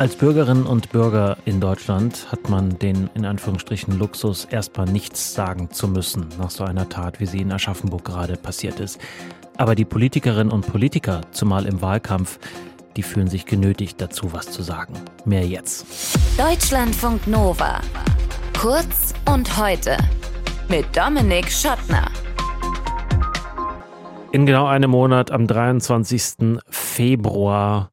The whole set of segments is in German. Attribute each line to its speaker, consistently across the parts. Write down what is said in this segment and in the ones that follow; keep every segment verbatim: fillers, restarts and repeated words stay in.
Speaker 1: Als Bürgerinnen und Bürger in Deutschland hat man den, in Anführungsstrichen, Luxus, erstmal nichts sagen zu müssen nach so einer Tat, wie sie in Aschaffenburg gerade passiert ist. Aber die Politikerinnen und Politiker, zumal im Wahlkampf, die fühlen sich genötigt dazu, was zu sagen. Mehr jetzt.
Speaker 2: Deutschlandfunk Nova. Kurz und heute. Mit Dominik Schottner.
Speaker 1: In genau einem Monat, am dreiundzwanzigsten Februar,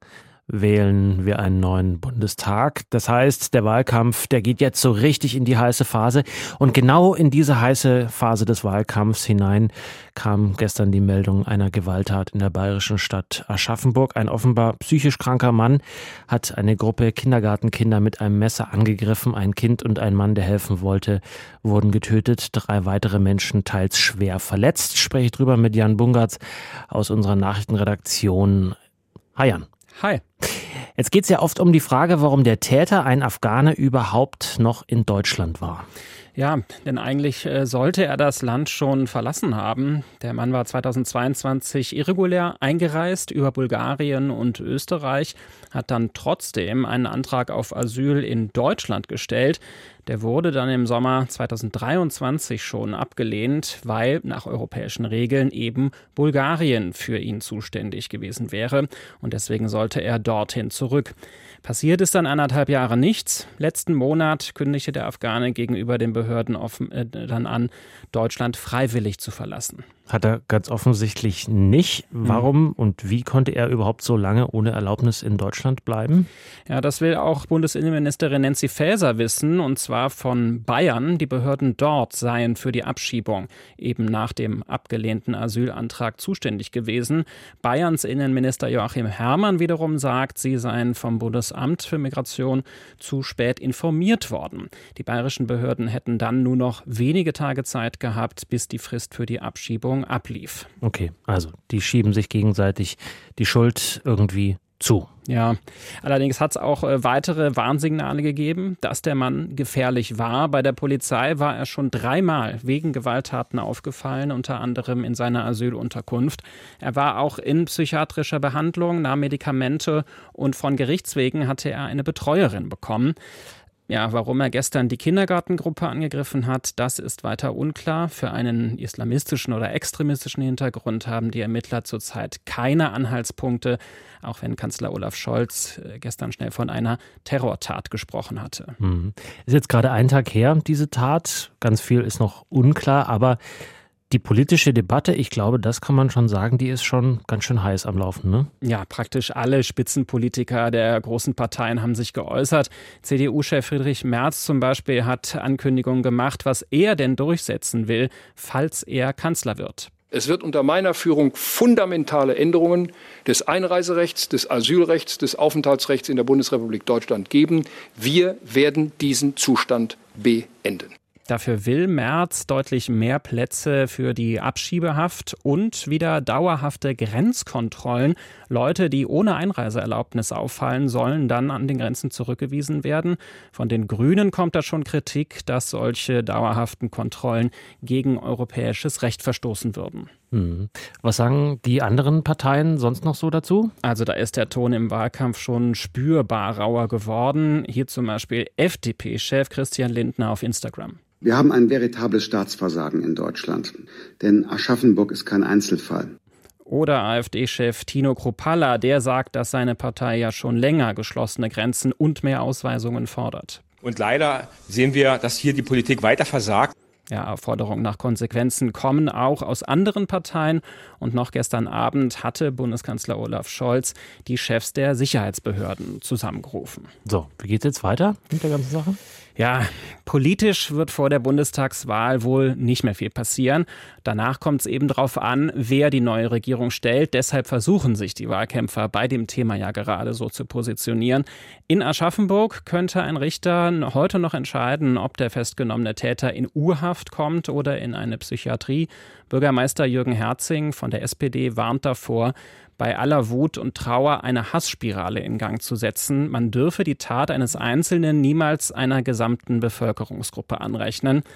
Speaker 1: wählen wir einen neuen Bundestag. Das heißt, der Wahlkampf, der geht jetzt so richtig in die heiße Phase. Und genau in diese heiße Phase des Wahlkampfs hinein kam gestern die Meldung einer Gewalttat in der bayerischen Stadt Aschaffenburg. Ein offenbar psychisch kranker Mann hat eine Gruppe Kindergartenkinder mit einem Messer angegriffen. Ein Kind und ein Mann, der helfen wollte, wurden getötet. Drei weitere Menschen teils schwer verletzt. Spreche ich drüber mit Jan Bungartz aus unserer Nachrichtenredaktion. Hi Jan.
Speaker 3: Hi.
Speaker 1: Jetzt geht es ja oft um die Frage, warum der Täter, ein Afghane, überhaupt noch in Deutschland war.
Speaker 3: Ja, denn eigentlich äh, sollte er das Land schon verlassen haben. Der Mann war zweitausendzweiundzwanzig irregulär eingereist über Bulgarien und Österreich, hat dann trotzdem einen Antrag auf Asyl in Deutschland gestellt. Der wurde dann im Sommer zweitausenddreiundzwanzig schon abgelehnt, weil nach europäischen Regeln eben Bulgarien für ihn zuständig gewesen wäre. Und deswegen sollte er dorthin zurück. Passiert ist dann anderthalb Jahre nichts. Letzten Monat kündigte der Afghane gegenüber den Behörden offen, äh, dann an, Deutschland freiwillig zu verlassen.
Speaker 1: Hat er ganz offensichtlich nicht. Warum und wie konnte er überhaupt so lange ohne Erlaubnis in Deutschland bleiben?
Speaker 3: Ja, das will auch Bundesinnenministerin Nancy Faeser wissen, und zwar von Bayern. Die Behörden dort seien für die Abschiebung eben nach dem abgelehnten Asylantrag zuständig gewesen. Bayerns Innenminister Joachim Herrmann wiederum sagt, sie seien vom Bundesamt für Migration zu spät informiert worden. Die bayerischen Behörden hätten dann nur noch wenige Tage Zeit gehabt, bis die Frist für die Abschiebung ablief.
Speaker 1: Okay, also die schieben sich gegenseitig die Schuld irgendwie zu.
Speaker 3: Ja, allerdings hat es auch äh, weitere Warnsignale gegeben, dass der Mann gefährlich war. Bei der Polizei war er schon dreimal wegen Gewalttaten aufgefallen, unter anderem in seiner Asylunterkunft. Er war auch in psychiatrischer Behandlung, nahm Medikamente und von Gerichts wegen hatte er eine Betreuerin bekommen. Ja, warum er gestern die Kindergartengruppe angegriffen hat, das ist weiter unklar. Für einen islamistischen oder extremistischen Hintergrund haben die Ermittler zurzeit keine Anhaltspunkte, auch wenn Kanzler Olaf Scholz gestern schnell von einer Terrortat gesprochen hatte.
Speaker 1: Mhm. Ist jetzt gerade ein Tag her, diese Tat. Ganz viel ist noch unklar, aber die politische Debatte, ich glaube, das kann man schon sagen, die ist schon ganz schön heiß am Laufen, ne?
Speaker 3: Ja, praktisch alle Spitzenpolitiker der großen Parteien haben sich geäußert. C D U-Chef Friedrich Merz zum Beispiel hat Ankündigungen gemacht, was er denn durchsetzen will, falls er Kanzler wird.
Speaker 4: Es wird unter meiner Führung fundamentale Änderungen des Einreiserechts, des Asylrechts, des Aufenthaltsrechts in der Bundesrepublik Deutschland geben. Wir werden diesen Zustand beenden.
Speaker 3: Dafür will Merz deutlich mehr Plätze für die Abschiebehaft und wieder dauerhafte Grenzkontrollen. Leute, die ohne Einreiseerlaubnis auffallen, sollen dann an den Grenzen zurückgewiesen werden. Von den Grünen kommt da schon Kritik, dass solche dauerhaften Kontrollen gegen europäisches Recht verstoßen würden.
Speaker 1: Hm. Was sagen die anderen Parteien sonst noch so dazu?
Speaker 3: Also da ist der Ton im Wahlkampf schon spürbar rauer geworden. Hier zum Beispiel F D P-Chef Christian Lindner auf Instagram.
Speaker 5: Wir haben ein veritables Staatsversagen in Deutschland, denn Aschaffenburg ist kein Einzelfall.
Speaker 3: Oder AfD-Chef Tino Kruppalla, der sagt, dass seine Partei ja schon länger geschlossene Grenzen und mehr Ausweisungen fordert.
Speaker 6: Und leider sehen wir, dass hier die Politik weiter versagt.
Speaker 3: Ja, Forderungen nach Konsequenzen kommen auch aus anderen Parteien. Und noch gestern Abend hatte Bundeskanzler Olaf Scholz die Chefs der Sicherheitsbehörden zusammengerufen.
Speaker 1: So, wie geht's jetzt weiter mit der ganzen Sache?
Speaker 3: Ja, politisch wird vor der Bundestagswahl wohl nicht mehr viel passieren. Danach kommt es eben darauf an, wer die neue Regierung stellt. Deshalb versuchen sich die Wahlkämpfer bei dem Thema ja gerade so zu positionieren. In Aschaffenburg könnte ein Richter heute noch entscheiden, ob der festgenommene Täter in U-Haft kommt oder in eine Psychiatrie. Bürgermeister Jürgen Herzing von der S P D warnt davor, bei aller Wut und Trauer eine Hassspirale in Gang zu setzen. Man dürfe die Tat eines Einzelnen niemals einer gesamten Bevölkerungsgruppe anrechnen.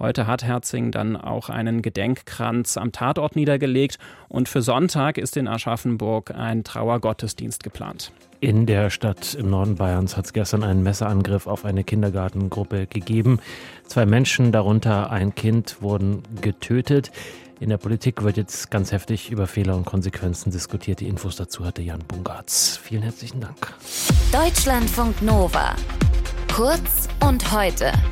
Speaker 3: Heute hat Herzing dann auch einen Gedenkkranz am Tatort niedergelegt und für Sonntag ist in Aschaffenburg ein Trauergottesdienst geplant.
Speaker 1: In der Stadt im Norden Bayerns hat es gestern einen Messerangriff auf eine Kindergartengruppe gegeben. Zwei Menschen, darunter ein Kind, wurden getötet. In der Politik wird jetzt ganz heftig über Fehler und Konsequenzen diskutiert. Die Infos dazu hatte Jan Bungartz. Vielen herzlichen Dank.
Speaker 2: Deutschlandfunk Nova. Kurz und heute.